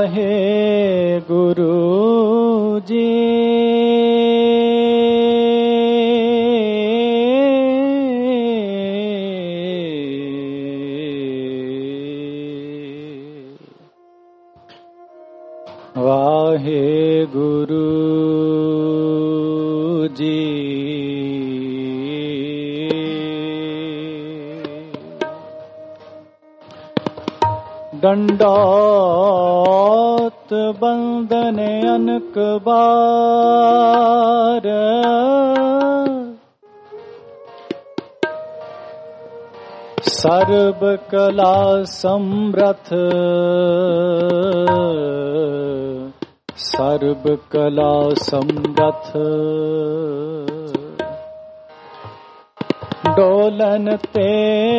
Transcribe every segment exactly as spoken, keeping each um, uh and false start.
वाहे गुरु जी वाहे गुरु जी दंडौत बंदन अनक बार सर्व कला समर्थ सर्व कला समर्थ डोलन ते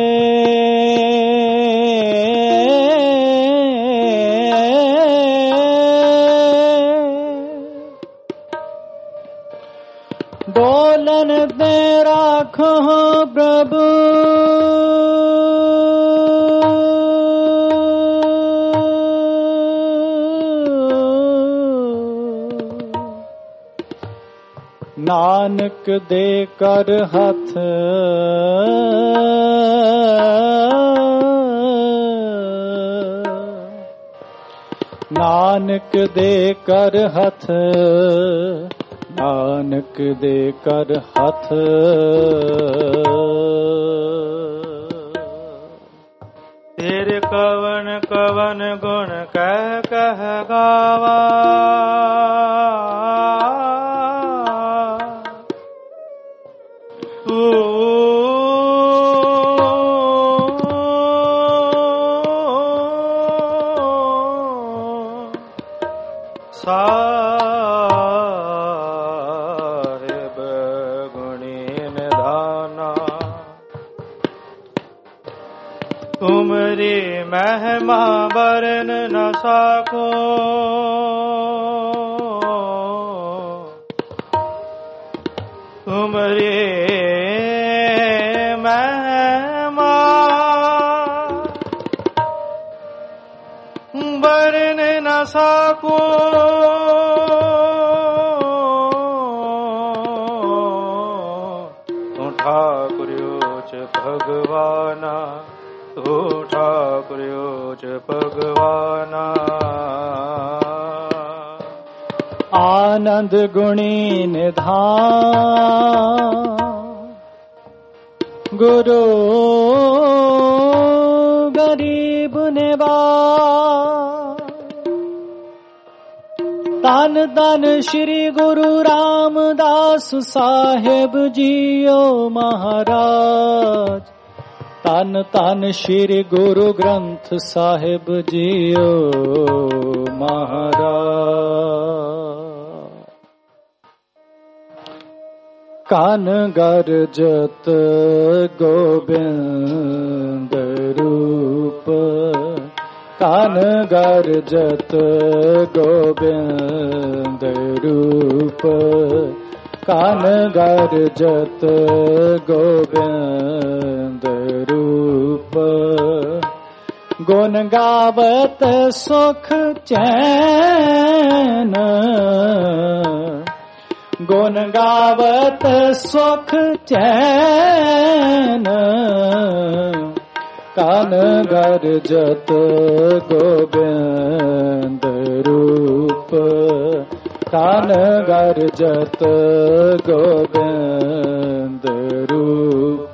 डोलन दे राखो प्रभु नानक दे कर हथ नानक दे कर हथ नानक दे कर हथ तेरे कवन कवन गुण कह कह गावा साहेब गुणी निधाना तुमरी महिमा बरन न साको तुमरी महिमा बरन न साको ठाकुर्योच भगवाना तू ठाकुर्योच भगवाना आनंद गुणी निधान गुरु गरीब निवास तन तन श्री गुरु रामदास साहेब जियो महाराज तन तन श्री गुरु ग्रंथ साहिब जियो महाराज कान गरजत गोबिंद रूप कान गरजत गोबिंद रूप कान गरजत गोबिंद रूप गुण गावत सुख चैन गुण गावत सुख चैन कान गरजत गोबिंद रूप कान गरजत गोबिंद रूप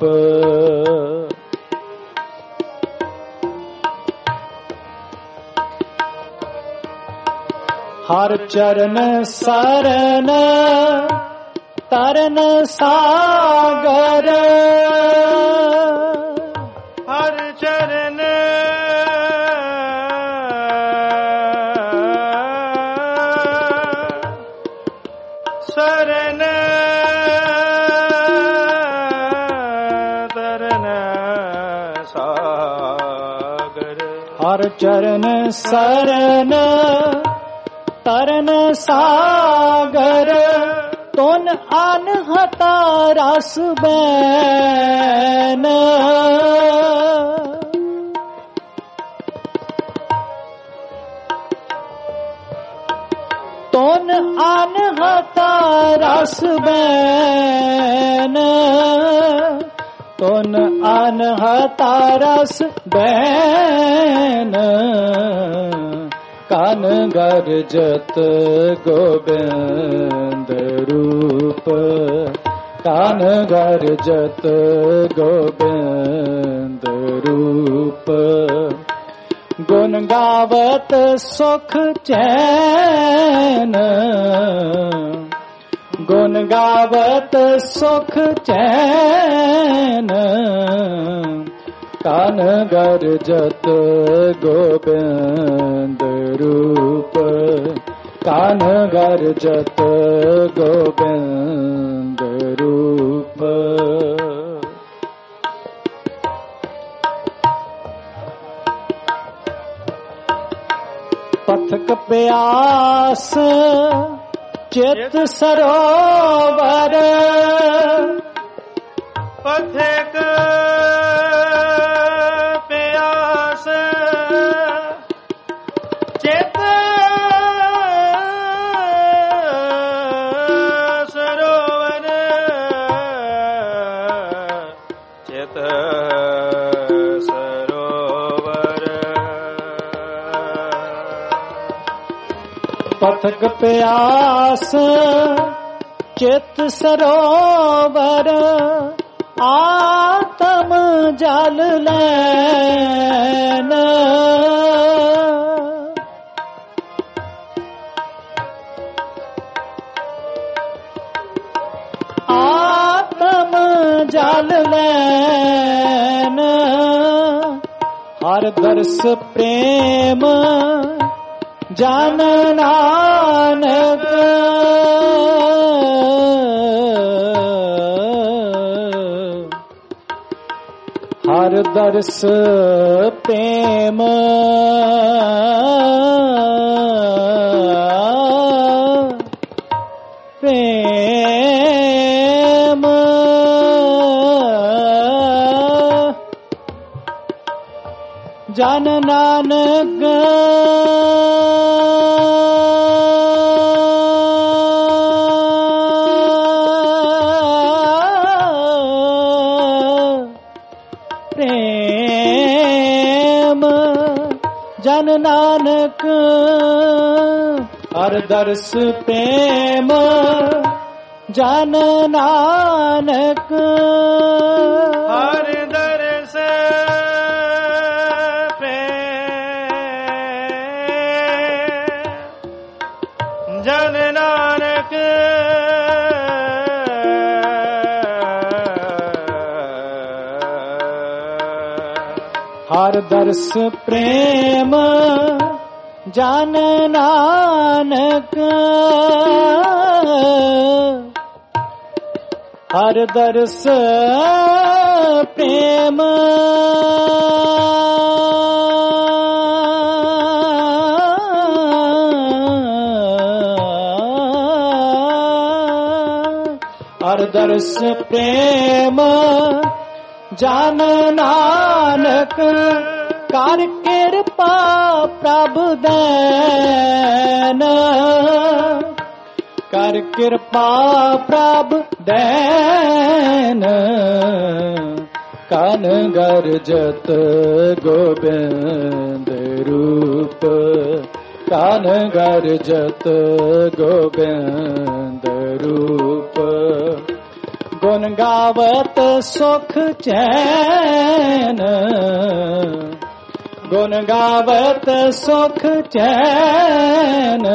हर चरण सरन तरन सागर हर चरण सरन तरन सागर हर चरण सरन तरन सागर तुन अनहता रस बैन ਤੁਨ ਅਨਹਤਾ ਰਸ ਬੈਨ, ਤੁਨ ਅਨਹਤਾ ਰਸ ਬੈਨ, ਕਨ ਗਰਜਤ ਗੋਬਿੰਦ ਰੂਪ, ਕਨ ਗਰਜਤ ਗੋਬਿੰਦ ਰੂਪ। ਗੁਣ ਗਾਵਤ ਸੁਖ ਚੈਨ, ਗੁਣ ਗਾਵਤ ਸੁਖ ਚੈਨ, ਕਨ ਗਰਜਤ ਗੋਬਿੰਦ ਰੂਪ, ਕਨ ਗਰਜਤ ਗੋਬਿੰਦ ਰੂਪ। ਪਥਕ ਪਿਆਸ ਚਿਤ ਸਰੋਵਰ, ਪਥਕ ਪਿਆਸ ਚਿਤ ਸਰੋਵਰ, ਚਿਤ ਸਰੋਵਰ। ਪਥਕ ਪਿਆਸ ਚਿਤ ਸਰੋਵਰ, ਆਤਮ ਜਲ ਲੈਨ, ਆਤਮ ਜਲ ਲੈਨ। ਹਰ ਦਰਸ ਪ੍ਰੇਮ ਜਨ ਨਾਨਕ, ਹਰ ਦਰਸ ਪ੍ਰੇਮ ਪ੍ਰੇਮ ਜਨ ਨਾਨਕ, ਜਨ ਨਾਨਕ। ਹਰ ਦਰਸ ਪ੍ਰੇਮ ਜਨ ਨਾਨਕ, ਹਰ ਦਰਸ ਪ੍ਰੇਮ ਜਨ ਨਾਨਕ। ਹਰ ਦਰਸ ਪ੍ਰੇਮ ਜਨ ਨਾਨਕ, ਹਰ ਦਰਸ ਪ੍ਰੇਮ ਹਰ ਦਰਸ ਪ੍ਰੇਮ ਜਨ ਨਾਨਕ। ਕਰ ਕਿਰਪਾ ਪ੍ਰਭ ਦੈਨ, ਕਰ ਕਿਰਪਾ ਪ੍ਰਭ ਦੈਨ, ਕਨ ਗਰਜਤ ਗੋਬਿੰਦ ਰੂਪ, ਕਨ ਗਰਜਤ ਗੋਬਿੰਦ ਰੂਪ। ਗੁਣ ਗਾਵਤ ਸੁਖ ਚੈਨ, ਗੁਣ ਗਾਵਤ ਸੁਖ ਚੈਨ,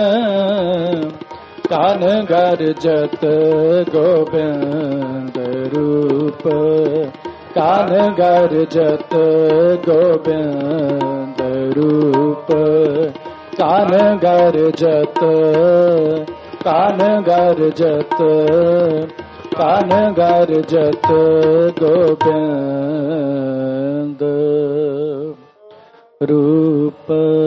ਕਨ ਗਰਜਤ ਗੋਬਿੰਦ ਰੂਪ, ਕਨ ਗਰਜਤ ਗੋਬਿੰਦ ਰੂਪ, ਕਨ ਗਰਜਤ, ਕਨ ਗਰਜਤ, ਕਨ ਗਰਜਤ ਗੋਬਿੰਦ ਰੂਪ।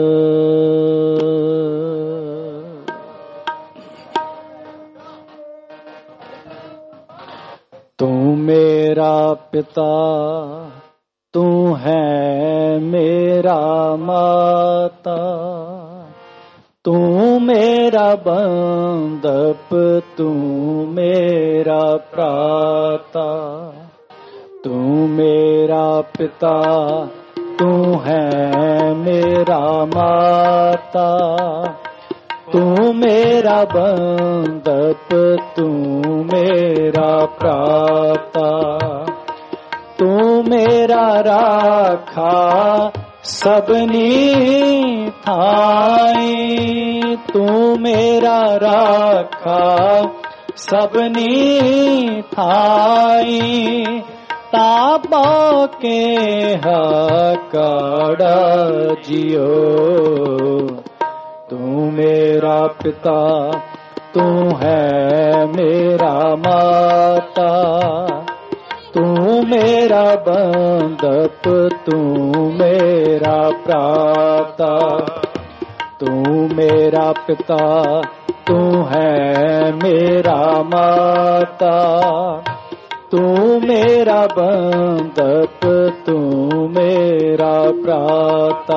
ਤੂੰ ਮੇਰਾ ਪਿਤਾ, ਤੂੰ ਹੈ ਮੇਰਾ ਮਾਤਾ, ਤੂੰ ਤੂੰ ਮੇਰਾ ਬੰਧਪ, ਤੂੰ ਮੇਰਾ ਭਰਾਤਾ, ਤੂੰ ਮੇਰਾ ਪਿਤਾ, ਤੂੰ ਹੈ ਮੇਰਾ ਮਾਤਾ, ਤੂੰ ਮੇਰਾ ਬੰਧਪ, ਤੂੰ ਮੇਰਾ ਭਰਾਤਾ, ਤੂੰ ਮੇਰਾ ਰਾਖਾ ਸਭਨੀ ਥਾਈ, ਤੂੰ ਮੇਰਾ ਰਾਖਾ ਸਭਨੀ ਥਾਈ, ਤਾਪਾ ਕੇ ਹਕਾੜਾ ਜਿਓ, ਤੂੰ ਮੇਰਾ ਪਿਤਾ, ਤੂੰ ਹੈ ਮੇਰਾ ਮਾਤਾ, ਤੂੰ ਮੇਰਾ ਬੰਧਪ, ਤੂੰ ਮੇਰਾ ਭਰਾਤਾ, ਤੂੰ ਮੇਰਾ ਪਿਤਾ, ਤੂੰ ਹੈ ਮੇਰਾ ਮਾਤਾ, ਤੂੰ ਮੇਰਾ ਬੰਧਪ, ਤੂੰ ਮੇਰਾ ਭਰਾਤਾ।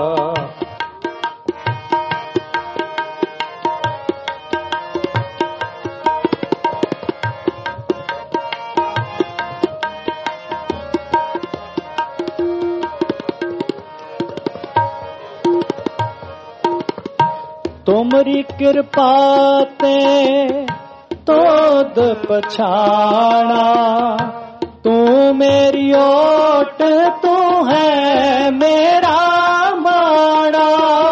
तुमरी कृपा ते तोद पछाना, तू मेरी ओट, तू है मेरा माना,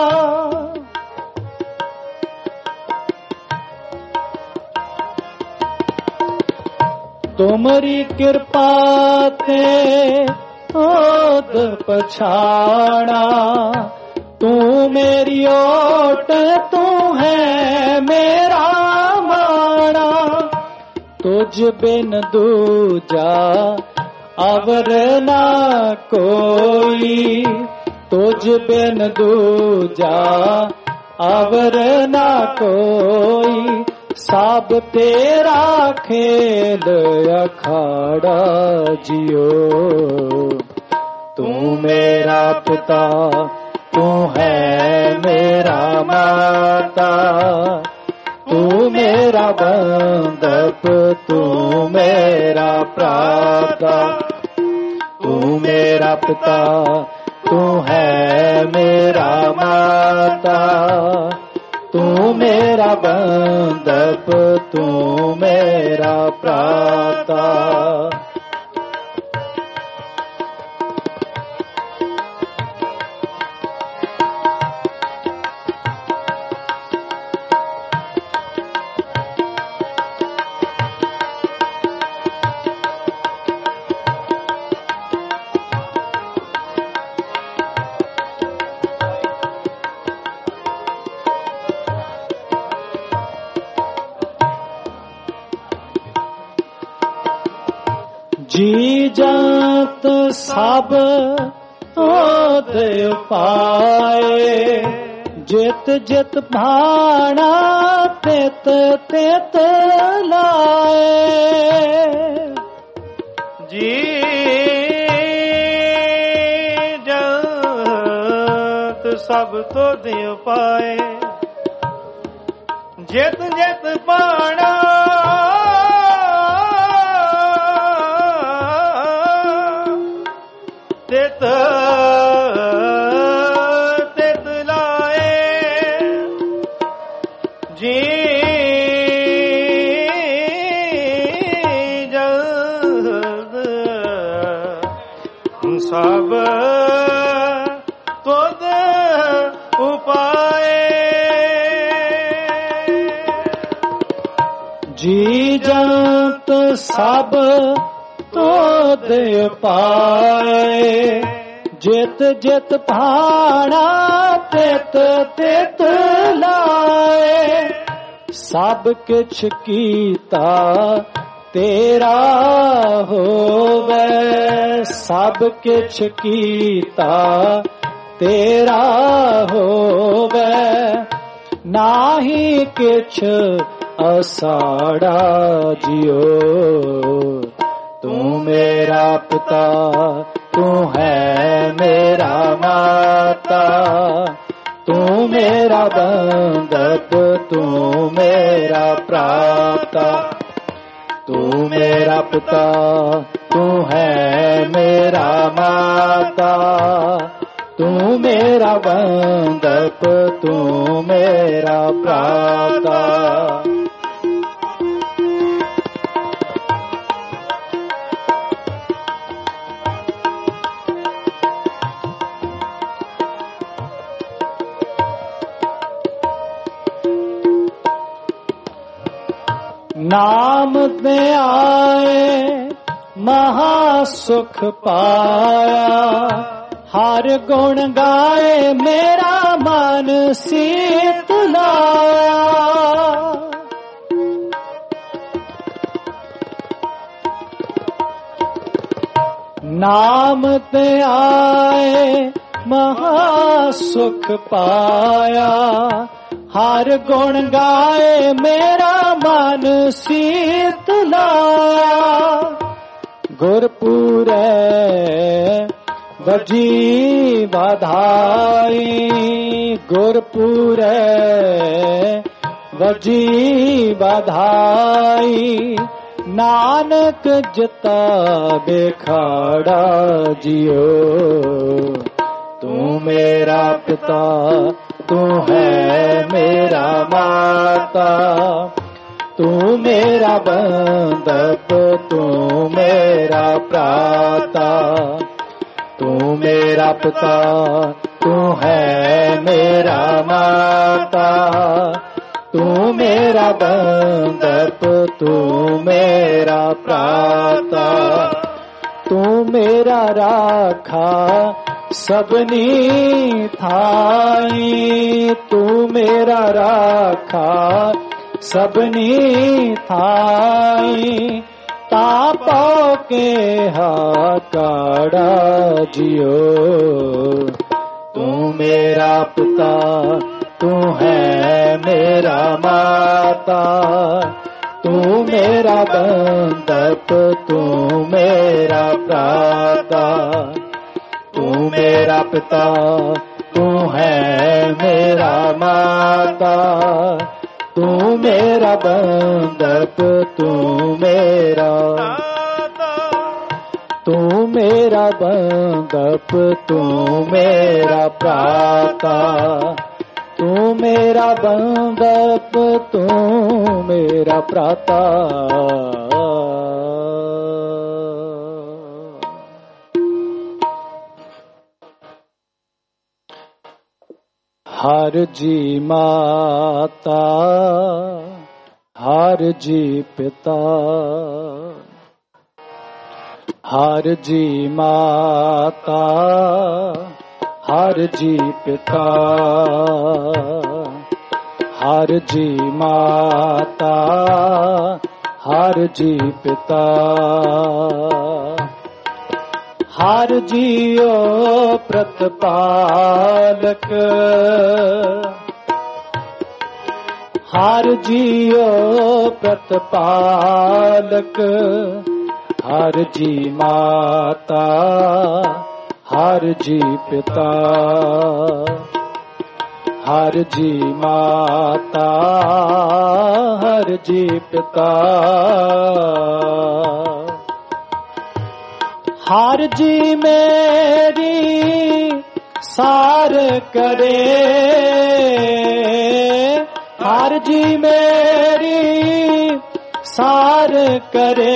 तुमरी कृपा ते तोद पछाना, तू मेरी ओट, तू है मेरा माना, तुझ बिन दूजा अवर ना कोई, तुझ बिन दूजा अवर ना कोई, सब तेरा खेल अखाड़ा जियो, तू मेरा पिता, तू है मेरा माता, तू मेरा बंधप, तू मेरा भ्राता, तू मेरा पिता, तू है मेरा माता, तू मेरा बंधप, तू मेरा भ्राता। जी जात सब तोद पाए, जित जित भाना तित तित लाए, जी जात सब तोद पाए, जित जित भाना तित तित लाए, जी जल्द सब तुद उपाए, जी जंत सब तोद पाए, जित जित भाना तित तित लाए, सब किछ कीता तेरा होवे, सब किछ कीता तेरा होवे, नाही किछ असाड़ा जियो, तू मेरा पिता, तू है मेरा माता, तू मेरा बंधप तू मेरा प्राप्ता, तू मेरा पिता तू है मेरा माता, तू मेरा बंधप तू मेरा प्राप्ता। नाम दे आए महासुख पाया, हर गुण गाए मेरा मन शीतलाया। नाम ते आए महासुख पाया, हर गुण गाए मेरा मन शीतलाया। गुरपुरै वजी बधाई, गुरपुरै वजी बधाई, नानक जता बेखाड़ा जियो। तू मेरा पिता तू है मेरा माता, तू मेरा बंधप तू मेरा प्राता, तू मेरा पिता तू है मेरा माता, तू मेरा बंधप तू मेरा प्राता, तू मेरा राखा सबनी थाई, तू मेरा राखा सबनी थाई, तापो के हाकाड़ा जियो। तू मेरा पिता तू है मेरा माता, तू मेरा बंधप तू मेरा प्राता, तू मेरा पिता तू है मेरा माता, तू मेरा बंधप तू मेरा, तू मेरा बंधप तू मेरा प्राता, तू मेरा बंधप तू मेरा प्राता। हर जी माता हर जी पिता, हर जी माता हर जी पिता, हर जी माता हर जी पिता, हर जियो प्रतिपालक, हर जियो प्रतिपालक, हर जी माता हर जी पिता, हर जी माता हर जी पिता, हर जी मेरी सार करे, हर जी मेरी सार करे,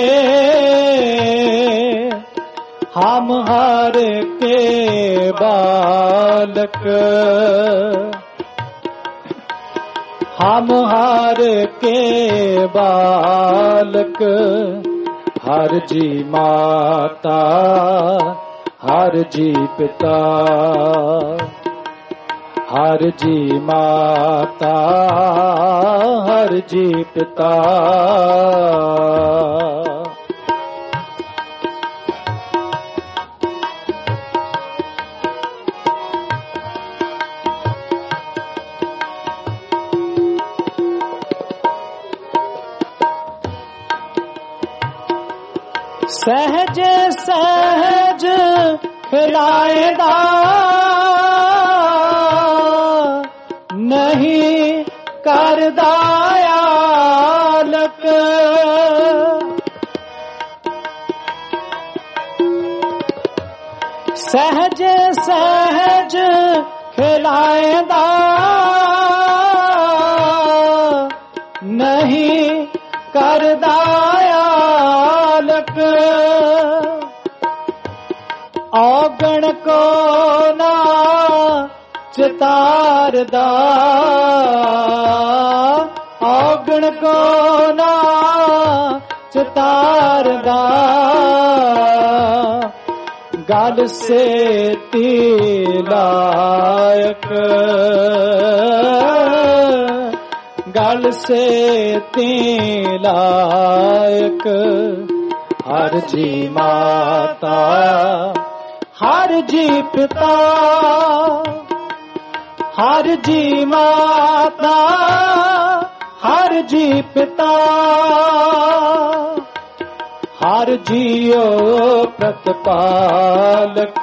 हम हर के बालक, हम हर के बालक, हर जी माता हर जी पिता, हर जी माता हर जी पिता, सहज सहज खिलाएदा ਨਹੀਂ ਕਰਦਾ ਆਲਕ। ਸਹਿਜ ਸਹਿਜ ਖਿਲਾਏਂਦਾ ਨਹੀਂ ਕਰਦਾ ਆਲਕ। ਔਗਣ ਕੋ ਨਾ ਚਿਤਾਰਦਾ, ਔਗਣ ਕੋ ਨਾ ਚਿਤਾਰਦਾ। ਗਲ ਸੇਤੀ ਲਾਇਕ, ਗਲ ਸੇਤੀ ਲਾਇਕ। ਹਰ ਜੀ ਮਾਤਾ ਹਰ ਜੀ ਪਿਤਾ, ਹਰ ਜੀ ਮਾਤਾ ਹਰ ਜੀ ਪਿਤਾ। ਹਰ ਜੀਉ ਪ੍ਰਤਪਾਲਕ,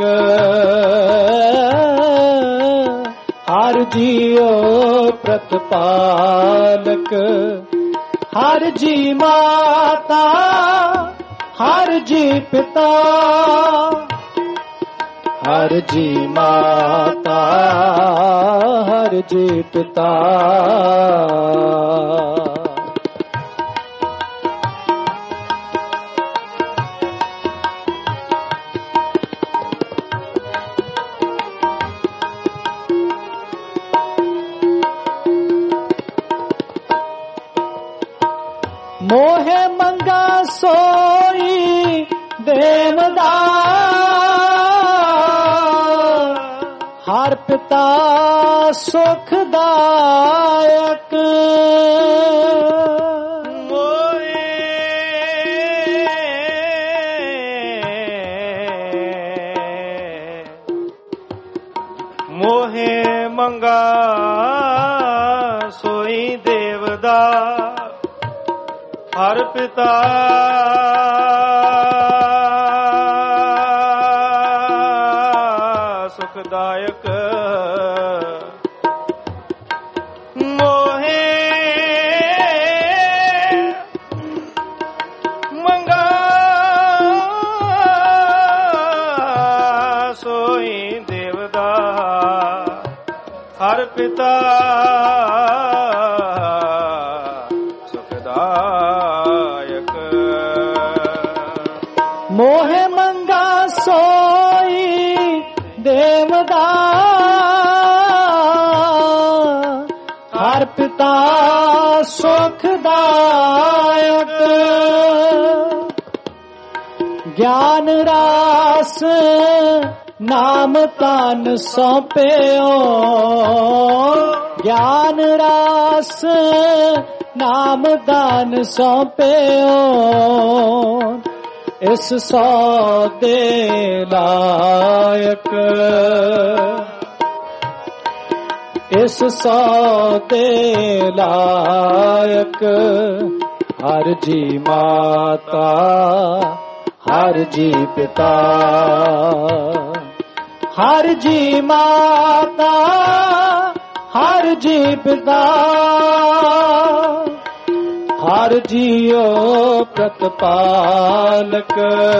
ਹਰ ਜੀਉ ਪ੍ਰਤਪਾਲਕ। ਹਰ ਜੀ ਮਾਤਾ ਹਰ ਜੀ ਪਿਤਾ, ਹਰ ਜੀ ਮਾਤਾ ਹਰ ਜੀ ਪਿਤਾ। ਮੋਹਿ ਮੰਗਾ ਸੋਈ ਦੇਵਦਾ, ਹਰ ਪਿਤਾ ਸੁਖਦਾਇਕ। ਮੋਹਿ ਮੋਹਿ ਮੰਗਾ ਸੋਈ ਦੇਵਦਾ, ਹਰ ਪਿਤਾ ਸੁਖਦਾਇਕ। ਮੋਹਿ ਮੰਗਾ ਸੋਈ ਦੇਵਦਾ, ਹਰ ਪਿਤਾ ਮੋਹਿ ਮੰਗਾ ਸੋਈ ਦੇਵਦਾ, ਹਰ ਪਿਤਾ ਸੁਖਦਾਇਕ। ਗਿਆਨ ਰਾਸ ਨਾਮ ਤਨ ਸੌਂਪਿਓ, ਗਿਆਨ ਰਾਸ ਨਾਮ ਦਾਨ ਸੌਂਪਿਓ। ਇਸ ਸੌਦੇ ਲਾਇਕ, ਇਸ ਸੌਦੇ ਲਾਇਕ। ਹਰ ਜੀ ਮਾਤਾ ਹਰ ਜੀ ਪਿਤਾ, ਹਰ ਜੀ ਮਾਤਾ ਹਰ ਜੀ ਪਿਤਾ। ਹਰ ਜੀਉ ਪ੍ਰਤਪਾਲਕ,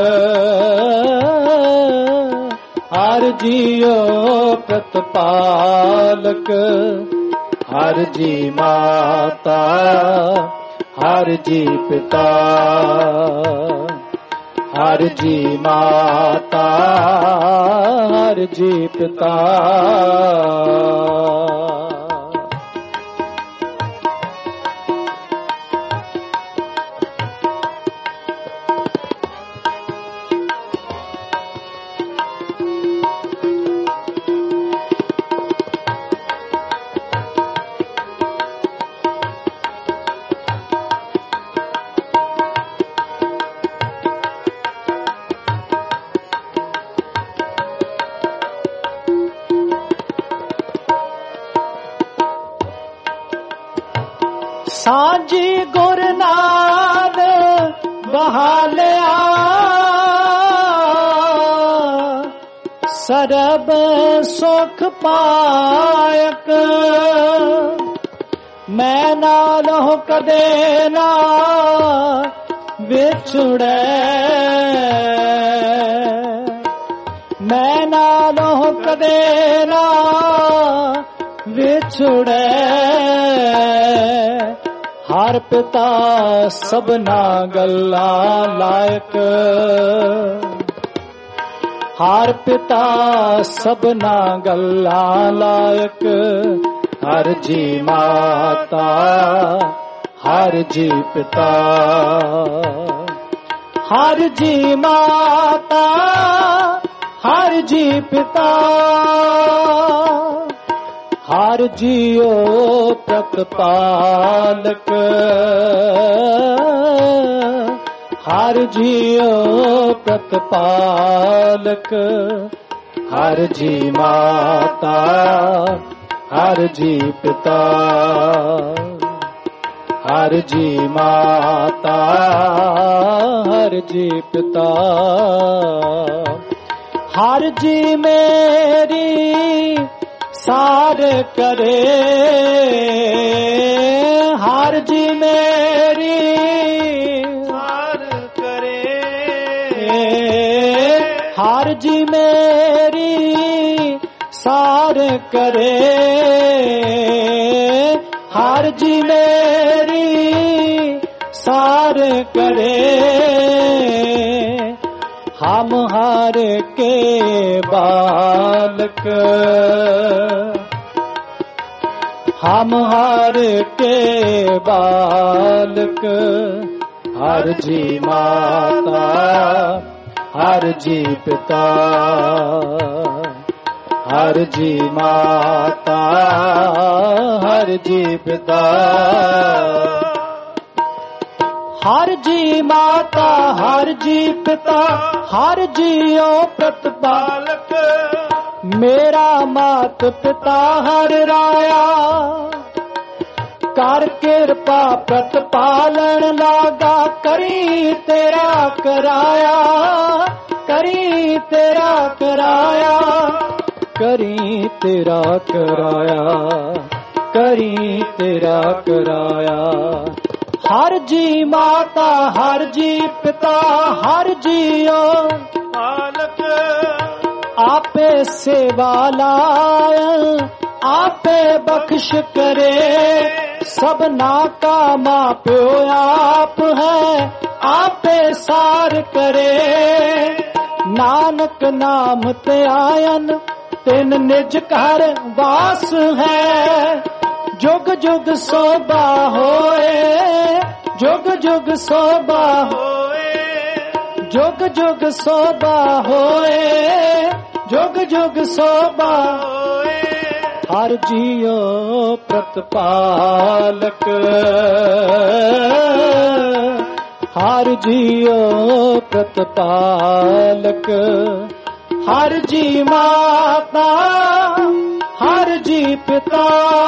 ਹਰ ਜੀਉ ਪ੍ਰਤਪਾਲਕ। ਹਰ ਜੀ ਮਾਤਾ ਹਰ ਜੀ ਪਿਤਾ, ਹਰ ਜੀ ਮਾਤਾ ਹਰ ਜੀ ਪਿਤਾ। ਸਾਂਝੀ ਗੁਰਨਾਦ ਬਹਾਲਿਆ, ਸਰਬ सब सुख पायक मैं नालो कदे ना विछुड़े मैं नालो कदे ना विछुड़े हर पिता सबना गल्ला लायक हर पिता सबना गल्ला लायक हर जी माता हर जी पिता हर जी माता हर जी पिता हर जियो प्रतिपालक हर जियो प्रतिपालक हर जी माता हर जी पिता हर जी माता हर जी पिता हर जी मेरी सार करे हर जी मेरी सार करे हर जी मेरी सार करे हर जी मेरी सार करे हम हर के बालक हम हर के बालक हर जी माता हर जी पिता हर जी माता हर जी पिता हर जी माता हर जी पिता हर जियो प्रतिपालक मेरा मात पिता हर राया कर कृपा प्रतिपालन लागा करी तेरा कराया करी तेरा कराया करी तेरा कराया करी तेरा कराया हर जी माता हर जी पिता हर जियो पालक आपे सेवा लाय आपे बख्श करे सबना का माँ प्यो आप है आपे सार करे नानक नाम ते आयन तिन निज घर वास है जुग जुग सोबा होए जुग जुग सोबा होए जुग जुग सोबा होए जुग जुग सोबा होए हर जियो प्रतिपालक हर जियो प्रतिपालक हर जी माता हर जी पिता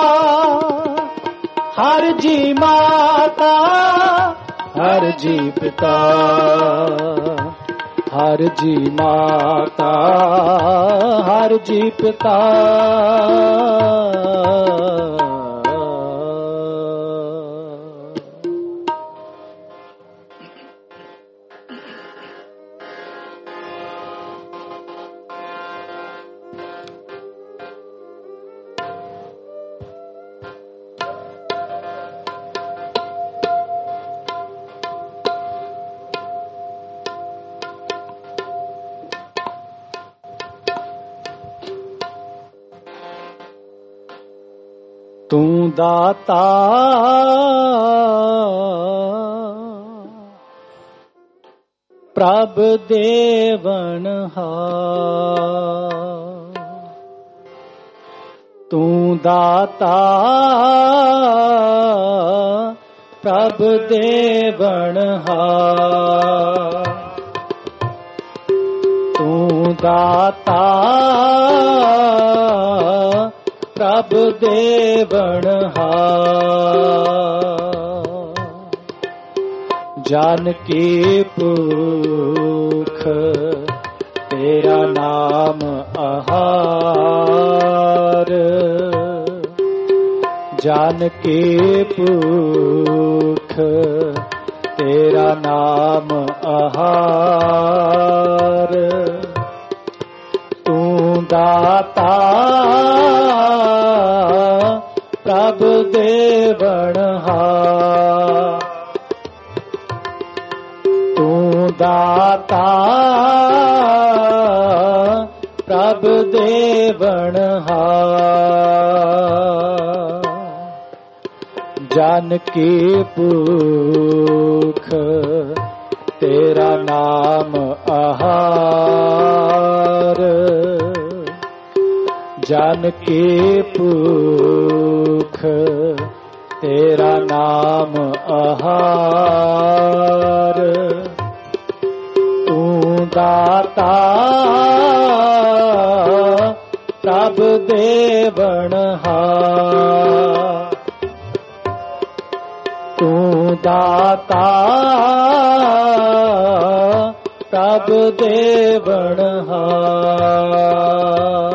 हर जी माता हर जी पिता हर जी माता हर जी पिता तू दाता प्रभ देवन हार तू दाता प्रभ देवन हार तू दाता प्रभ देवन हार जानकी पुख तेरा नाम आहार ਜਾਨ ਕੀ ਭੂਖ ਤੇਰਾ ਨਾਮ ਆਹਾਰ, ਤੂੰ ਦਾਤਾ ਪ੍ਰਭ ਦੇਵਨਹਾਰ, ਤੂੰ ਦਾਤਾ ਪ੍ਰਭ ਦੇਵਨਹਾਰ, ਜਨ ਕੀ ਭੂਖ ਤੇਰਾ ਨਾਮ ਆਹਾਰ, ਜਨ ਕੀ ਭੂਖ ਤੇਰਾ ਨਾਮ ਆਹਾਰ, ਤੂੰ ਦਾਤਾ ਪ੍ਰਭ ਦੇਵਨਹਾਰ, ਤੂੰ ਦਾਤਾ ਪ੍ਰਭ ਦੇਵਨਹਾਰ।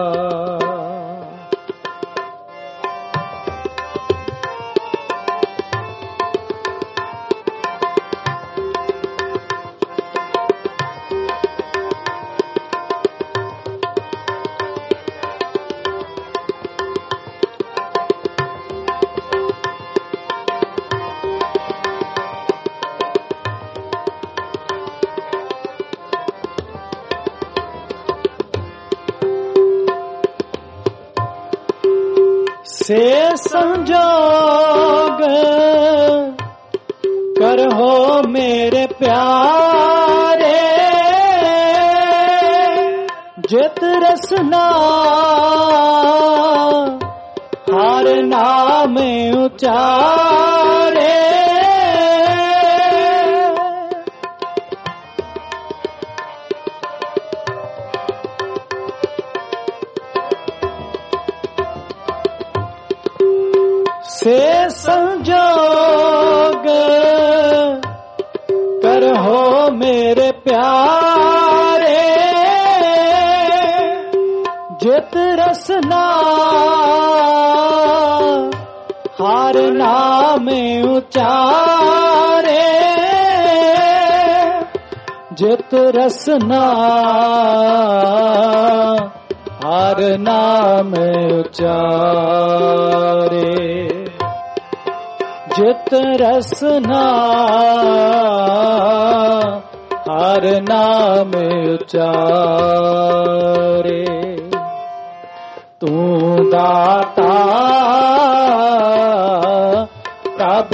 से संजोग करहो मेरे प्यारे, जित रसना हर नाम उचारे, से संजोग करहो मेरे प्यारे, जित रसना हर नाम उचारे, जित रसना हर नाम उचारे, जित रसना हर नाम उचारे, तू दाता प्रभ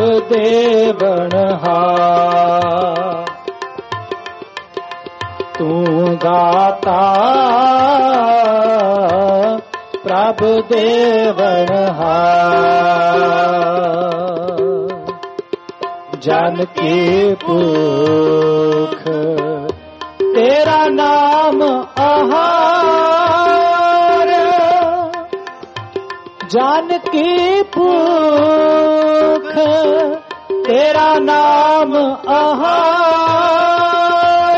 देवनहार, तू दाता प्रभ देवनहार, जन की भूख तेरा नाम आहार, जन की भूख तेरा नाम आहार,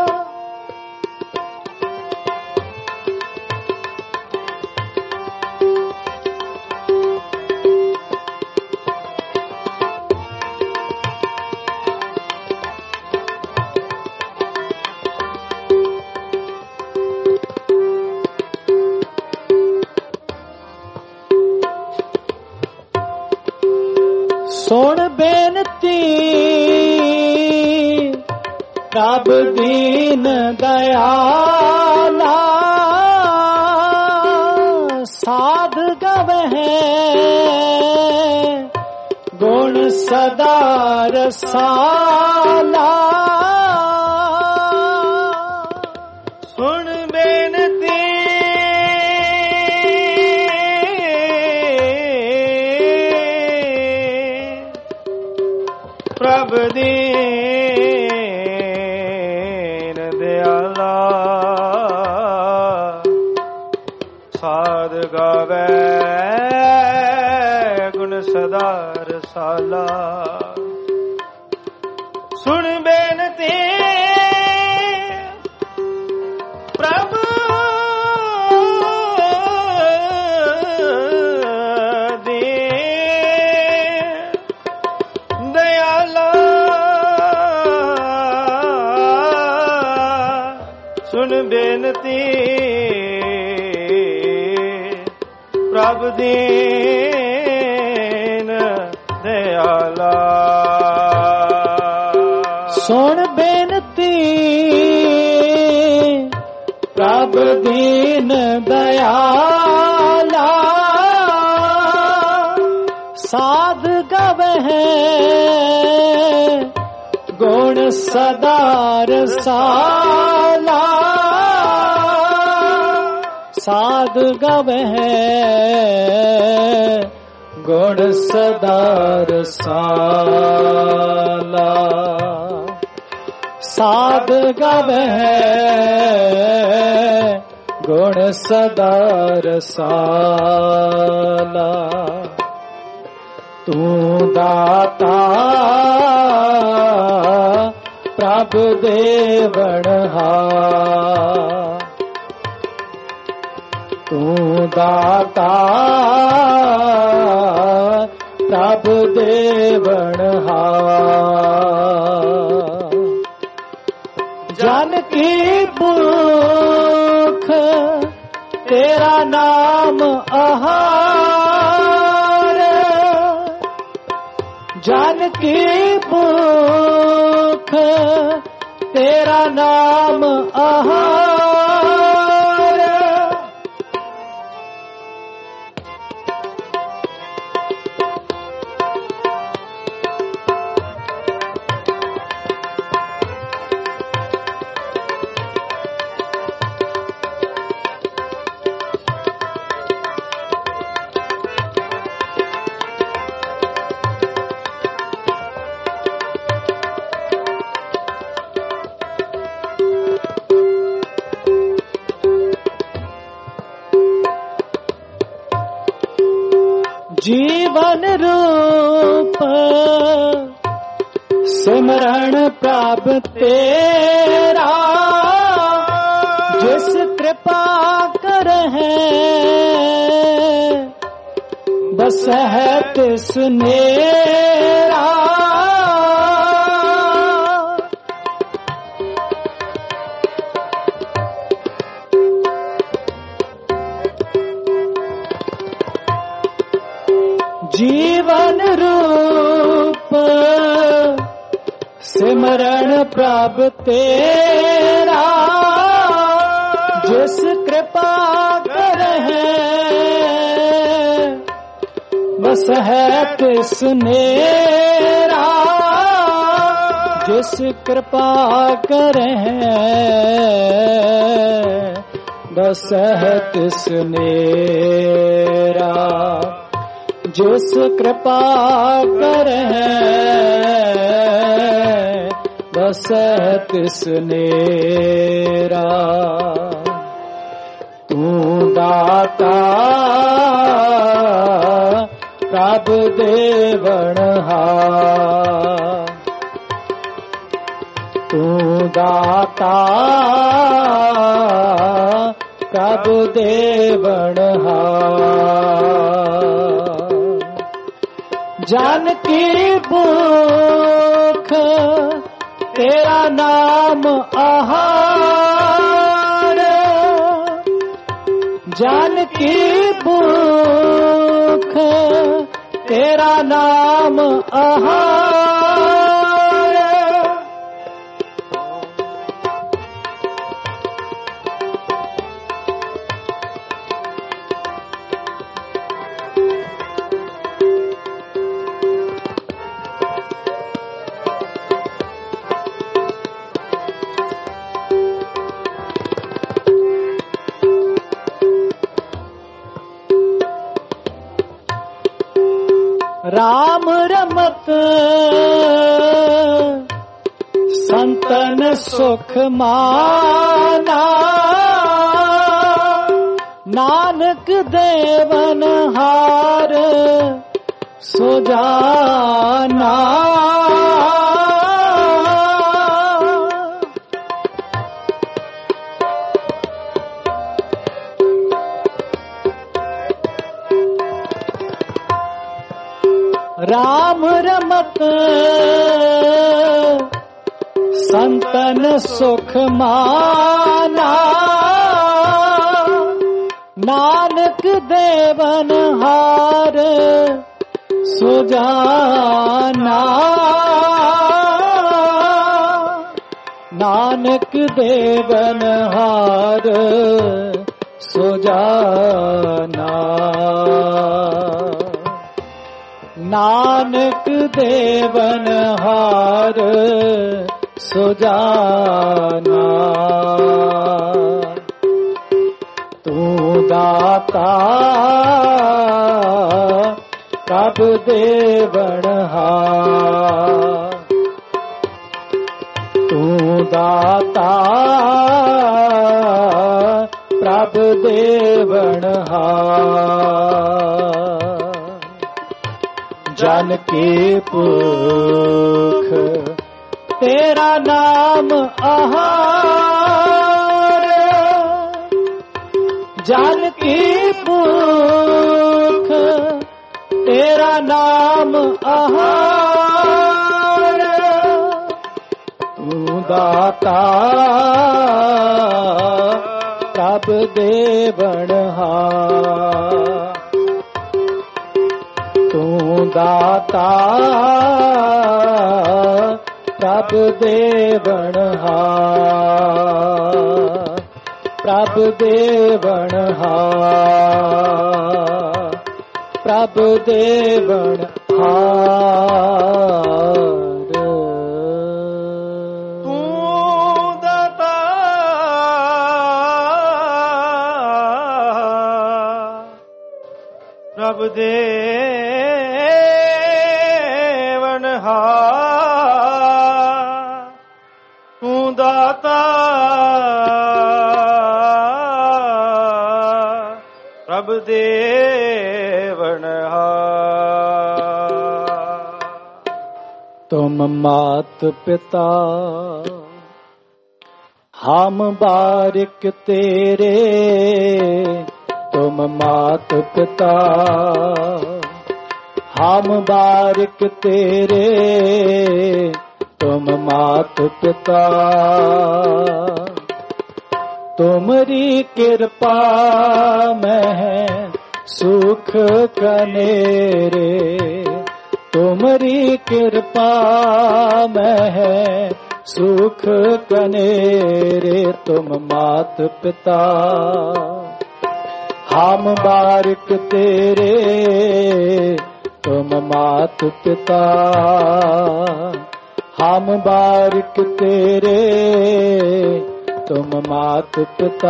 सुन बेनती प्रभ दीन दयाला, साध गवै गुण सदा रसाला, सुन बेनती प्रभ दीन दयाला, साध गावै गुण सदा रसाला, सुन बेनती प्रभ दीन ਸੁਣ ਬੇਨਤੀ ਪ੍ਰਭ ਦੀਨ ਦਿਆਲਾ। ਸੁਣ ਬੇਨਤੀ ਪ੍ਰਭ ਦੀਨ ਦਿਆਲਾ। ਸਾਧ ਗਵਹਿ ਗੁਣ ਸਦਾ ਰਸਾਲਾ। ਸਾਧ ਗਵਹਿ ਗੁਣ ਸਦਾ ਰਸਾਲਾ। ਸਾਧ ਗਵਹਿ ਗੁਣ ਸਦਾ ਰਸਾਲਾ। ਤੂੰ ਦਾਤਾ ਪ੍ਰਭ ਦੇਵਨਹਾਰ। ਤੂੰ ਦਾਤਾ ਪ੍ਰਭ ਦੇਵਨਹਾਰ। ਜਨ ਕੀ ਭੁਖ ਤੇਰਾ ਨਾਮ ਆਹਾਰ। ਜਨ ਕੀ ਭੁਖ ਤੇਰਾ ਨਾਮ ਆਹਾਰ। ਜੀਵਨ ਰੂਪ ਸਿਮਰਨ ਪ੍ਰਭ ਤੇਰਾ। ਜਿਸ ਕਿਰਪਾ ਕਰਹਿ ਬਸਹਿ ਤਿਸ ਨੇਰਾ। ਜੀਵਨ ਰੂਪ ਸਿਮਰਨ ਪ੍ਰਭ ਤੇਰਾ। ਜਿਸ ਕਿਰਪਾ ਕਰਹਿ ਬਸਹਿ ਤਿਸ ਨੇਰਾ। ਜਿਸ ਕਿਰਪਾ ਕਰਹਿ ਬਸਹਿ ਤਿਸ ਨੇਰਾ। ਜਿਸ ਕਿਰਪਾ ਕਰਹਿ ਬਸਹਿ ਤਿਸ ਨੇਰਾ। ਤੂੰ ਦਾਤਾ ਪ੍ਰਭ ਦੇਵਨਹਾਰ। ਤੂੰ ਦਾਤਾ ਪ੍ਰਭ ਦੇਵਨਹਾਰ। ਜਨ ਕੀ ਭੁਖ ਤੇਰਾ ਨਾਮ ਆਹਾਰ। ਜਨ ਕੀ ਭੁਖ ਤੇਰਾ ਨਾਮ ਆਹਾਰ। राम रमत संतन सुख माना, नानक देवन हार सुजाना। राम रमत संतन सुख माना, नानक देवन हार सुजाना, नानक देवन हार सुजाना, नानक देवन हार सुजाना। तू दाता प्रभ देवन हार, तू दाता प्रभ देवन हार, जन के पुख तेरा नाम आहार, जन की भूख तेरा नाम आहार, तू दाता प्रभ देवन हार, तू दाता प्रभ देवन हार, प्रभ देवन हार, प्रभ देवन हार। तू दाता प्रभ देवन हार, तू दाता प्रभ देवन हार। तुम मात पिता हम बारिक तेरे, तुम मात पिता हम बारिक तेरे, तुम मात पिता तुमरी कृपा में है सुख कनेरे, तुमरी कृपा में है सुख कनेरे, तुम मात पिता हम बारिक तेरे, तुम मात पिता हम बारिक तेरे, तुम मात पिता।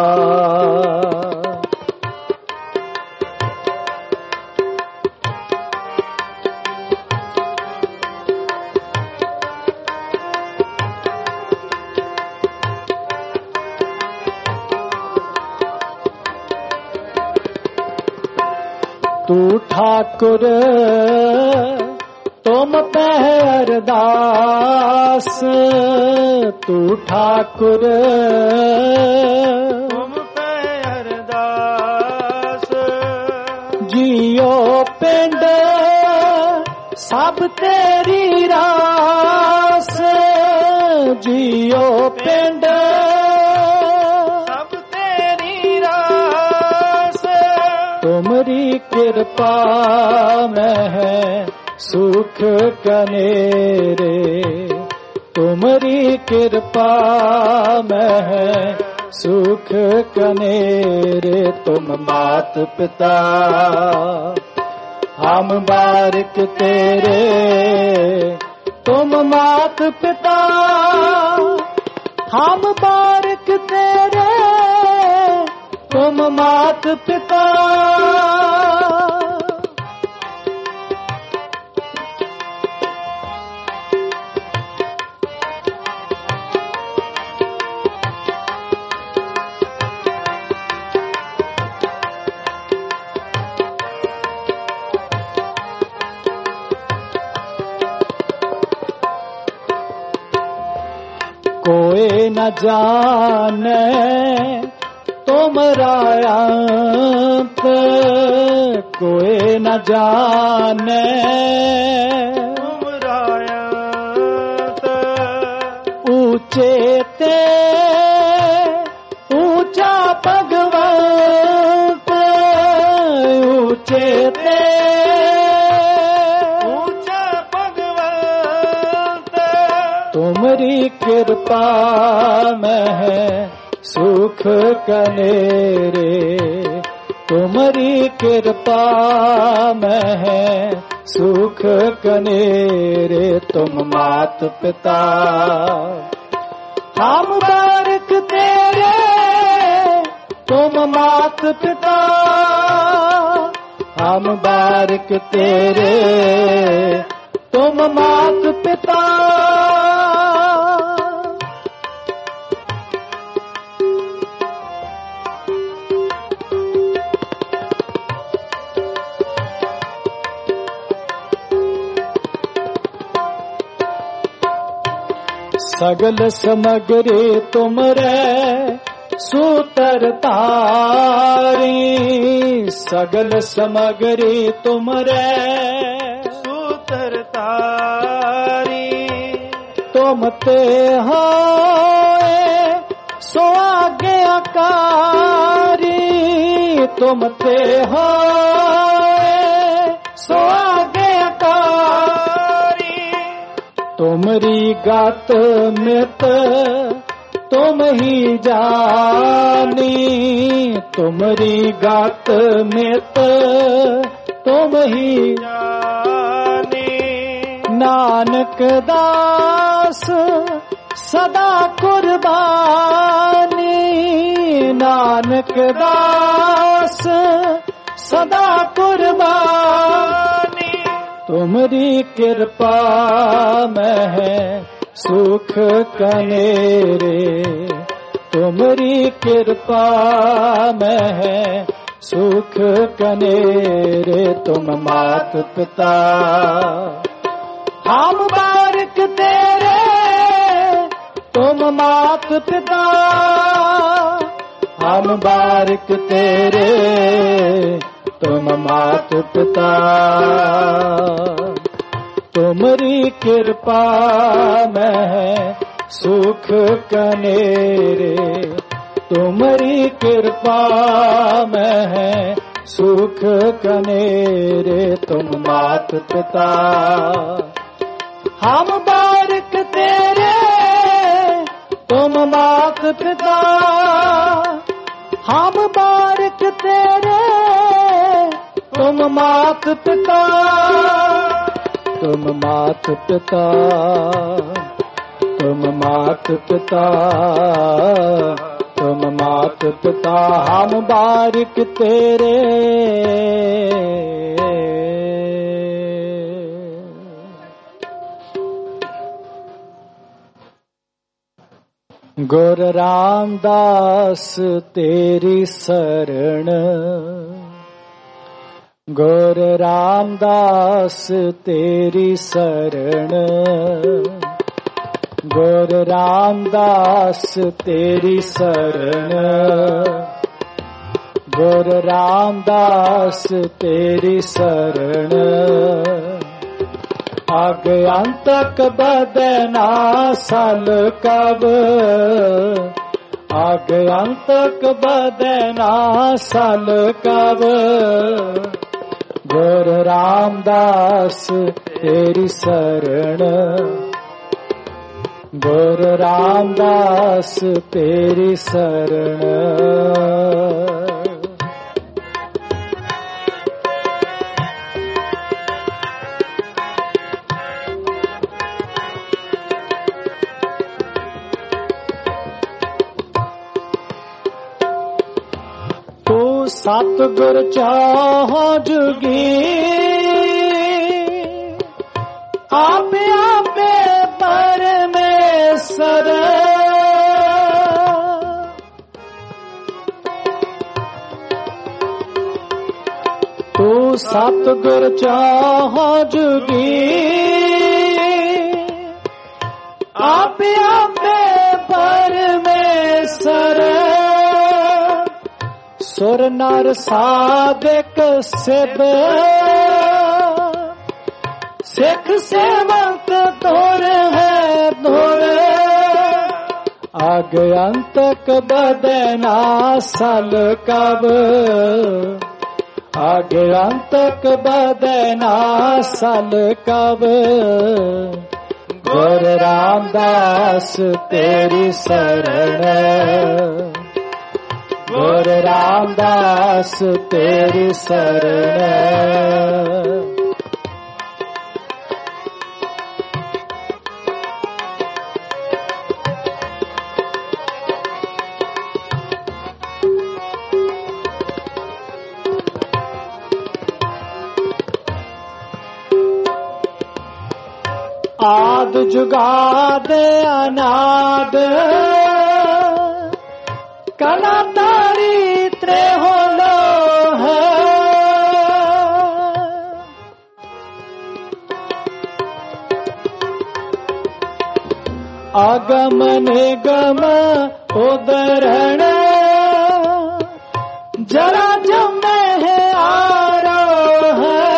तू ठाकुर तुम पे अरदास, तू ठाकुर तुम पे अरदास, जियो पिंड सब तेरी रास, जियो पिंड सब तेरी रास, तुमरी कृपा में है सुख कनेरे, तुमरी कृपा में है सुख कनेरे, तुम मात पिता हम बारिक तेरे, तुम मात पिता हम बारिक तेरे, तुम मात पिता। कोई न जाने तुमरा अंत, कोई न जाने तुमरा अंत, चेते ऊंचा भगवंत ऊंचे ते ऊंचा भगवंत तुमरी कृपा में है सुख कनेरे तुमरी कृपा में है सुख कनेरे तुम मात पिता हम बारक तेरे तुम मात पिता हम बारक तेरे तुम मात पिता सगल समग्रे तुमरे सूतर तारी सगल समग्रे तुमरे सूतर तारी तुम ते होए सो आज्ञाकारी तुम ते होए सो आज्ञाकारी तुमरी गात मित तुम ही जानी तुमरी गात मित तुम ही जानी नानक दास सदा कुर्बानी नानक दास सदा कुर्बानी तुमरी कृपा में है सुख कनेरे तुमरी कृपा में है सुख कनेरे तुम मात पिता हम बारक तेरे तुम मात पिता हम बारक तेरे तुम मात पिता तुमरी कृपा में है सुख कनेरे तुमरी कृपा में है सुख कनेरे तुम मात पिता हम बारक तेरे तुम मात पिता हम बारक तेरे तुम मात पिता तुम मात पिता तुम मात पिता तुम मात पिता हम बारक तेरे गुर रामदास तेरी शरण गुर रामदास तेरी शरण गुर रामदास तेरी शरण गुर रामदास तेरी शरण आगे अंतक बदना सल कब आगे अंतक बदना सल कब गुर रामदास तेरी शरण गुर रामदास तेरी शरण सतगुर चाहो जुगी आपे आपे परमेश्वर तू सतगुर चाहो जुगी आपे आपे परमेश्वर सुर नर साधिक सिद्ध सिख सेवक धुर है धुर आगंतक बदना सल कब, आगंतक बदना सल कब, गुर रामदास तेरी शरण, गुर रामदास तेरी शरण। आद जुगाद अनाद कला तारी त्रेहो लो है, आगम निगम उदरण जरा जमे है आरोह,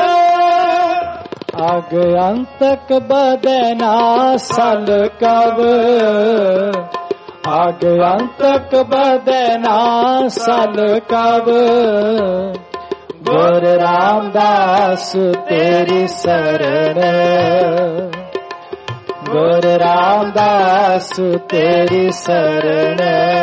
आगंतक बदना सल कब, आगंतक बदना सल कब, गुर रामदास तेरी शरण, गुर रामदास तेरी शरण।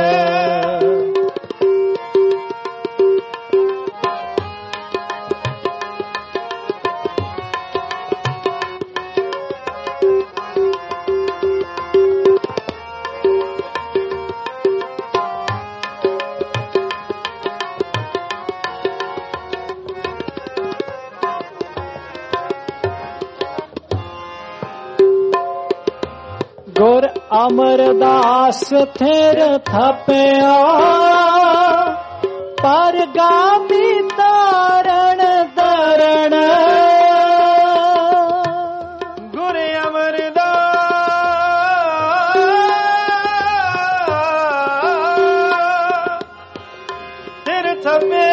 गुर अमरदास थेर थपया, पर गामी तारण दरण, गुर अमरदास तेर थपे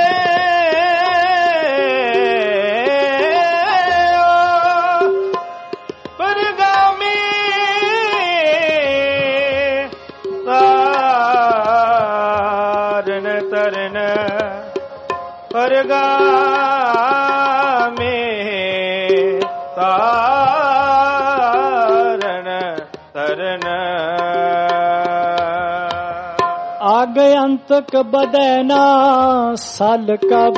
परगामे तारण तरन। आगंतक बदना सल कब,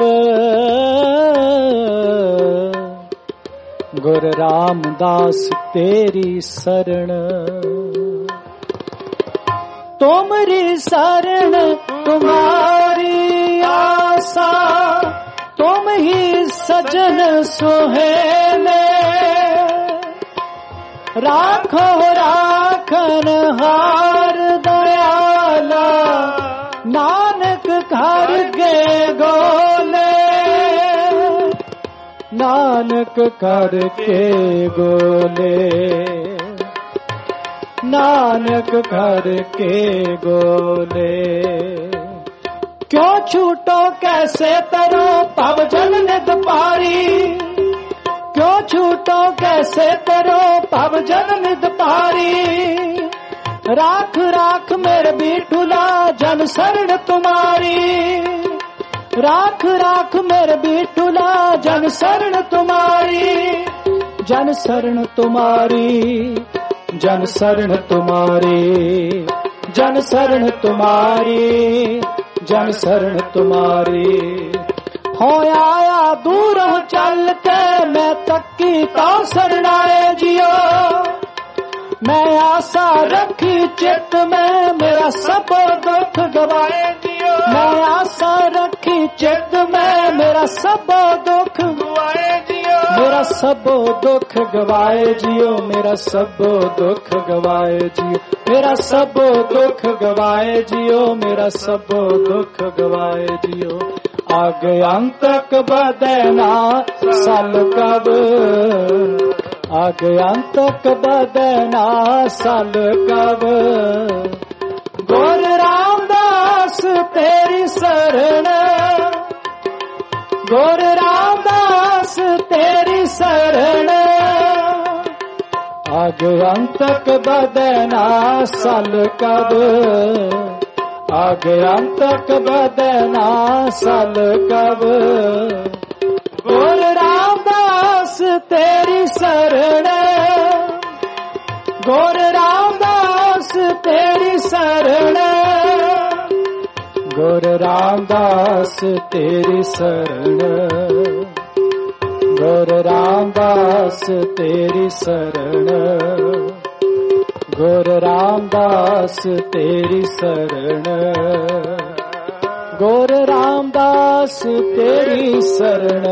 गुर रामदास तेरी शरण, तुमरी शरण तुम्हारी आशा, तुम ही सजन सुहेले, राखो राखन हार दयाला, नानक घर गे गोले, नानक घर के गोले, नानक घर के गोले। क्यों छूटो कैसे तरो पव जल नित पारी, क्यों छूटो कैसे तरो पव जल नित पारी, राख राख मेरे बीठुला जन शरण तुम्हारी, राख राख मेरे बीठुला जन शरण तुम्हारी, जन शरण तुम्हारी, जन शरण तुम्हारी, जन शरण तुम्हारी, जन शरण तुम्हारी। हो आया दूर चल के मैं तक्की तो शरणाए जियो, मैं आशा रखी चित्त में मेरा सब दुख गवाए जियो, मैं आशा रखी चित्त में मेरा सब दुख गवाए जियो, मेरा सब दुख गवाए जियो, मेरा सब दुख गवाए जियो, मेरा सब दुख गवाए जियो, मेरा सब दुख गवाए जियो। आगंतक बदना सल कब, आगंतक बदना सल कब, गुर रामदास तेरी शरण, गुर रामदास तेरी शरण। आगंतक बदना सल कब, आगंतक बदना सल कब। गुरु रामदास तेरी शरण, गुरु रामदास तेरी शरण, गुरु रामदास तेरी शरण, गुरु रामदास तेरी शरण, गुरु रामदास तेरी शरण, गुरु रामदास तेरी शरण।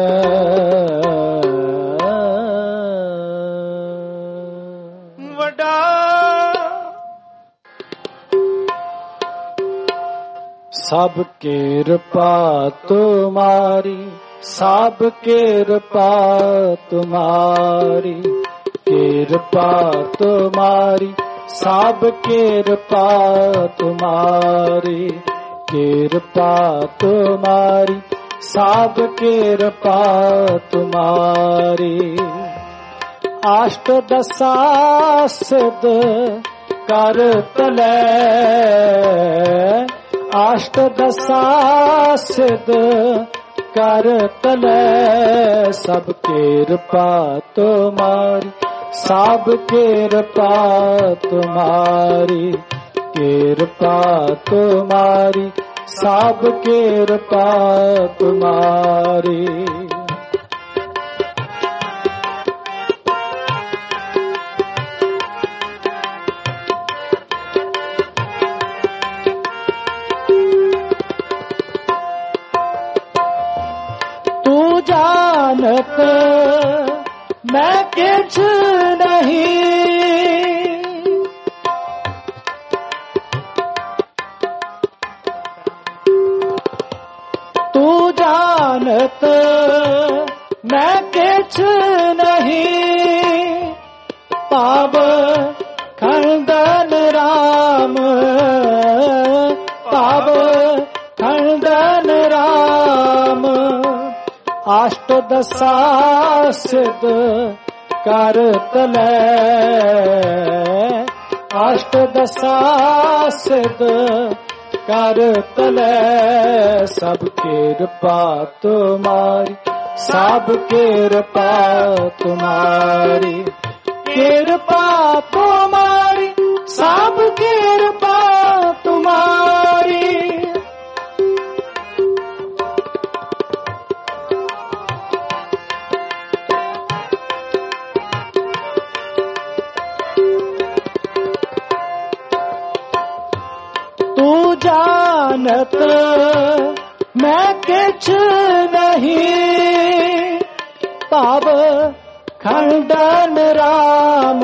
वडा सब कृपा तुम्हारी, सब कृपा तुम्हारी, कृपा तुम्हारी, सब कृपा तुम्हारी, कृपा तुम्हारी, सब कृपा तुम्हारी। अष्ट दशा सिद्ध कर तले, अष्ट दशा सिद्ध कर तले, सब कृपा तुम्हारी, सब कृपा तुम्हारी, कृपा तुम्हारी, सब कृपा तुम्हारी। तू जानत मैं किछ नहीं, तू जानत मैं किछ नहीं, पाव खंडन राम, पाव खंडन राम। अष्ट दशा सिद्ध कर तले, अष्ट दशा सिद्ध कर तले, सब कृपा तुम्हारी, सब कृपा तुम्हारी, कृपा तुम्हारी, सब कृपा तुम्हारी। तू जानत मैं किछ नहीं, पाव खंडन राम,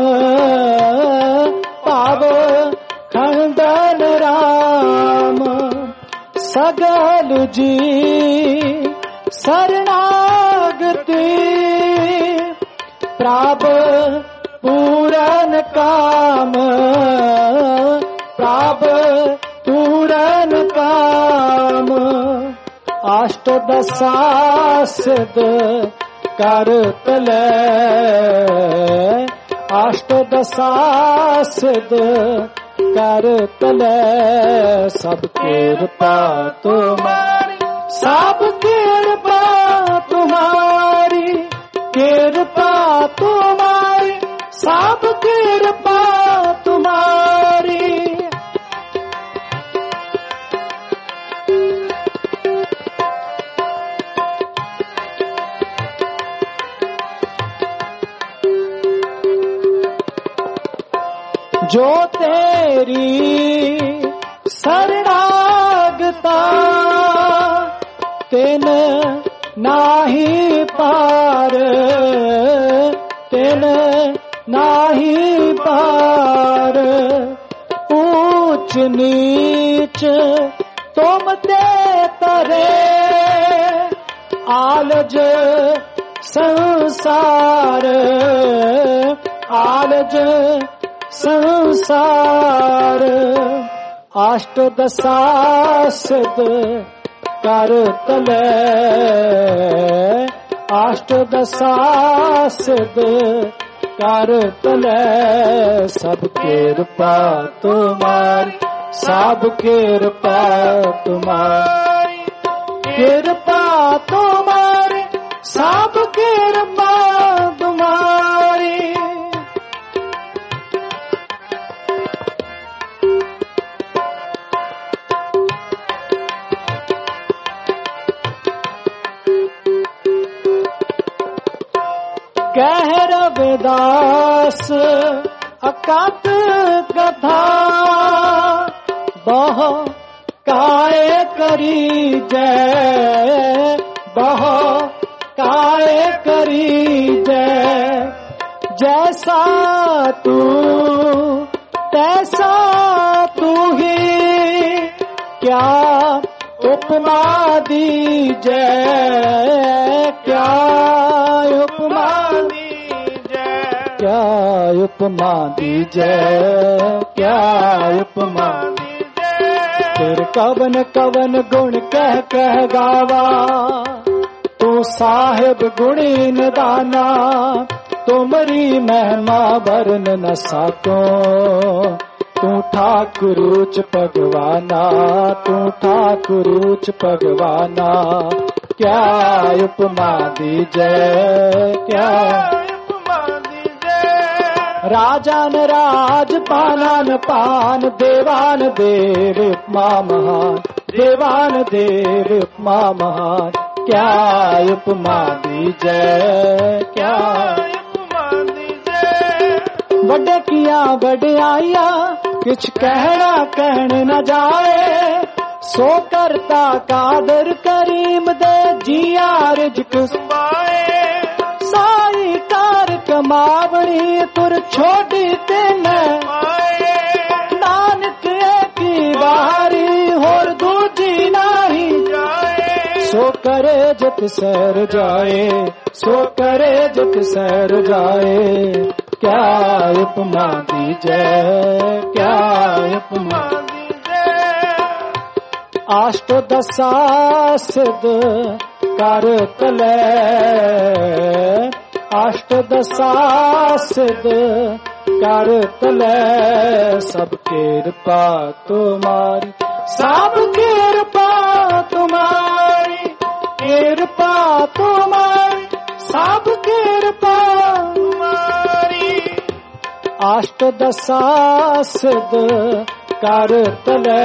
पाव खंडन राम। सगल जी शरणागति, प्राप पूरन काम, प्राप पूरन काम। अष्ट दशा सिद्ध कर तले, अष्ट दशा सिद्ध कर तले, सब कृपा तुम्हारी, सब कृपा तुम्हारी, कृपा तुम्हारी, सब कृपा तुम्हारी। जो तेरी शरणागता, तिन नाही पार, तिन नाही पार। ऊंच नीच तुम ते तरे, आलज संसार, आलज संसार। अष्ट दशा सिद्ध कर तले, अष्ट दशा सिद्ध कर तले सब कृपा तुम्हारी, सब कृपा तुम्हारी, कृपा तुम्हारी, सब कृपा तुम्हारी। कह रविदास अकात कथा, बहु काय करी जय, बहु काय करी जय। जैसा तू तैसा तू ही, क्या उपमा दीजै, क्या उपमा दीजै, क्या उपमा दीजै, क्या उपमा दीजै। फिर कवन कवन गुण कह कह गावा, तू साहिब गुणी निदाना। तुमरी महिमा वरन न साको, तू ठाकुरूच भगवाना, तू ठाकुरूच भगवाना। क्या उपमा दीजै, क्या उपमा दीजै। राजान राज पानान पान, देवान देव उपमा महान, देवान देव उपमा महान। क्या उपमा दीजै, क्या उपमा दीजै। वड्डे किया वड्याइया, किछ कहना कहन न जाए। सो करता कादर करीम दे, जिया रिज़्क संभाए। साई कार कमावणी तुर छोड़ी तेन, नानक की बारी होर दूजी नाही जाए। सो करे जत सैर जाए, सो करे जत सैर जाए। क्या उपमा दीजै, क्या उपमा दीजै। अष्ट दशा सिद्ध कर तले, अष्ट दशा सिद्ध कर तले। सब कृपा तुम्हारी, सब कृपा तुम्हारी, कृपा तुम्हारी, सब कृपा तुम्हारी। अष्ट दशा सिद्ध कर तले,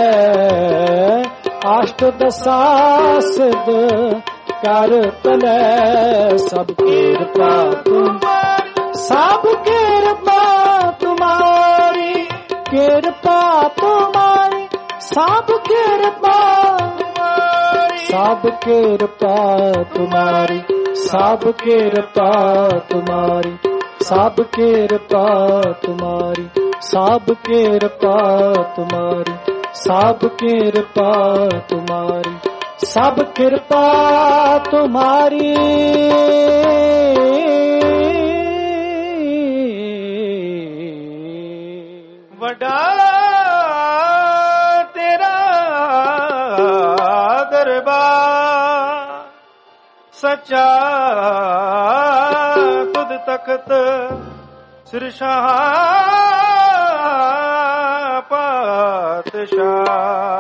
अष्ट दशा सिद्ध कर तले। सब कृपा तुम्हारी, सब कृपा तुम्हारी, कृपा तुम्हारी, सब कृपा तुम्हारी, सब कृपा तुम्हारी, सब कृपा तुम्हारी, सब कृपा तुम्हारी, सब कृपा तुम्हारी, सब कृपा तुम्हारी, सब कृपा तुम्हारी। वडा तेरा दरबार, सच्चा तुद तख्त सिरशाह पातशाह।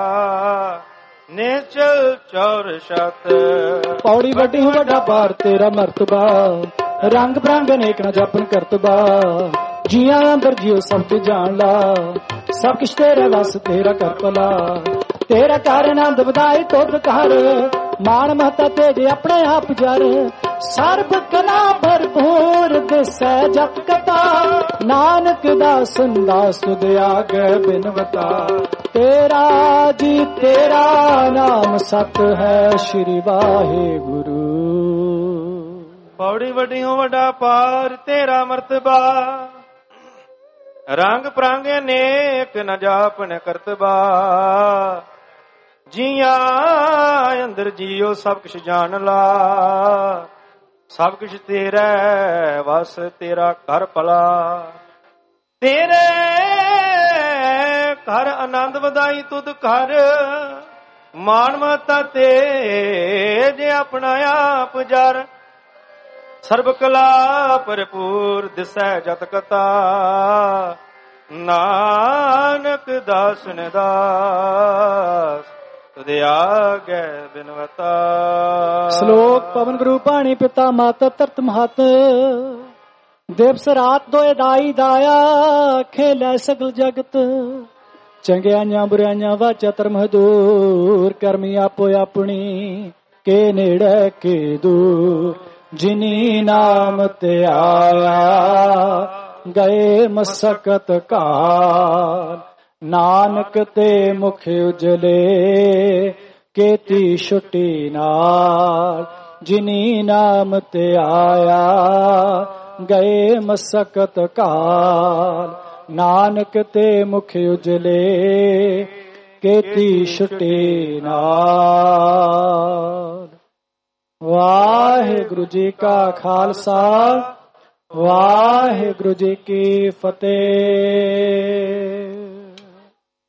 नेचल चौर शत पौड़ी वड्डी वड्डा पार तेरा मर्तबा, रंग बिरंग अनेक न जपन करतबा। जिया अंदर जियो सब ते जान ला, सब किश तेरा वस तेरा कर भला। तेरा कर आनंद वधाई तुद कर, मान महता तेरे अपने आप जर। सर्ब कला भरपूर दिसै जप कथा, नानक दास दास तुद आगे बिनवता। तेरा जी तेरा नाम सत है, श्री वाहे गुरु। पौड़ी वड्डियों वड्डा पार तेरा मर्तबा, रंग प्रांग अनेक न जापन करतबा। जिया अंदर जियो सब कुछ जान ला, सब कुछ तेरा वस तेरा घर भला। तेरे घर आनंद वधाई तुद कर, मान मता तेज अपना आप जर। ਸਰਬ ਕਲਾ ਭਰਪੂਰ ਦਿਸੈ ਜਤ ਕਤਾ ਨਾਨਕ ਦਾਸ ਨੇ ਦਾਸ ਤੁਧ ਆਗੈ ਬਿਨਵਤਾ। ਸ਼ਲੋਕ ਪਵਨ ਗੁਰੂ ਪਾਣੀ ਪਿਤਾ ਮਾਤਾ ਧਰਤ ਮਹਤ ਦਿਵਸ ਰਾਤ ਦੋਇ ਦਾਈ ਦਾਇਆ ਖੇਲੇ ਸਗਲ ਜਗਤ ਚੰਗਿਆਈਆਂ ਬੁਰਾਈਆਂ ਵਾਚਾ ਧਰਮ ਦੂਰ ਕਰਮੀ ਆਪੋ ਆਪਣੀ ਕੇ ਨੇੜੇ ਕੇ ਦੂਰ ਜਿਨੀ ਨਾਮ ਤੇ ਆਇਆ ਗਏ ਮਸਕਤ ਕਾਲ ਨਾਨਕ ਤੇ ਮੁਖ ਉਜਲੇ ਕੇਤੀ ਛੁੱਟੀ ਨਾਲ ਜਿਨੀ ਨਾਮ ਤੇ ਆਇਆ ਗਏ ਮਸਕਤ ਕਾਲ ਨਾਨਕ ਤੇ ਮੁਖ ਉਜਲੇ ਕੇਤੀ ਛੁੱਟੀ ਨਾਲ। ਵਾਹਿਗੁਰੂ ਜੀ ਕਾ ਖਾਲਸਾ ਵਾਹਿਗੁਰੂ ਜੀ ਕੀ ਫਤਿਹ।